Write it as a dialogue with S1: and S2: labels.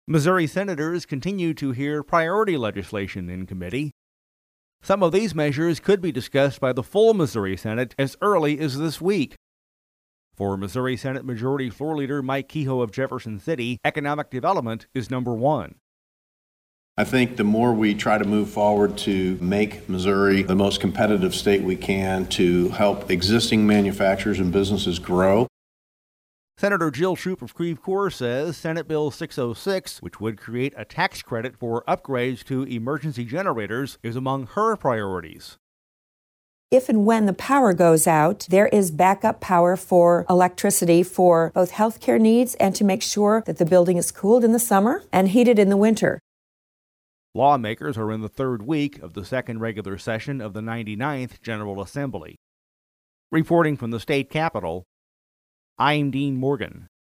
S1: Missouri senators continue to hear priority legislation in committee. Some of these measures could be discussed by the full Missouri Senate as early as this week. For Missouri Senate Majority Floor Leader Mike Kehoe of Jefferson City, economic development is number one.
S2: I think the more we try to move forward to make Missouri the most competitive state we can, to help existing manufacturers and businesses grow.
S1: Senator Jill Shoup of Creve Coeur says Senate Bill 606, which would create a tax credit for upgrades to emergency generators, is among her priorities.
S3: If and when the power goes out, there is backup power for electricity for both healthcare needs and to make sure that the building is cooled in the summer and heated in the winter.
S1: Lawmakers are in the third week of the second regular session of the 99th General Assembly. Reporting from the state capitol, I'm Dean Morgan.